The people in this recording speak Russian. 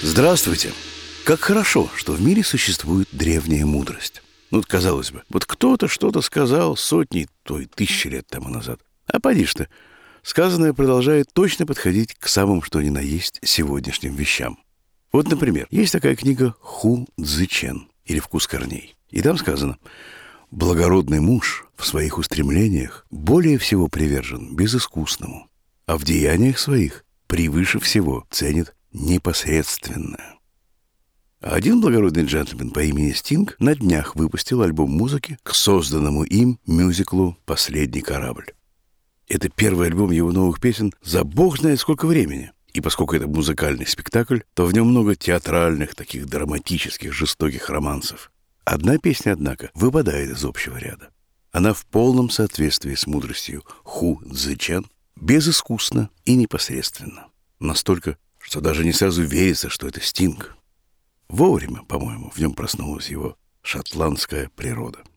Здравствуйте! Как хорошо, что в мире существует древняя мудрость. Казалось бы, вот кто-то что-то сказал сотни, то и тысячи лет тому назад. А поди ж ты, сказанное продолжает точно подходить к самым что ни на есть сегодняшним вещам. Вот, например, есть такая книга «Ху Цзы Чен» или «Вкус корней». И там сказано: «Благородный муж в своих устремлениях более всего привержен безыскусному, а в деяниях своих превыше всего ценит непосредственное». А один благородный джентльмен по имени Стинг на днях выпустил альбом музыки к созданному им мюзиклу «Последний корабль». Это первый альбом его новых песен за бог знает сколько времени. И поскольку это музыкальный спектакль, то в нем много театральных, таких драматических, жестоких романсов. Одна песня, однако, выпадает из общего ряда. Она в полном соответствии с мудростью Ху Цзы Чен, безыскусна и непосредственно. Настолько, что даже не сразу верится, что это Стинг. Вовремя, по-моему, в нем проснулась его шотландская природа.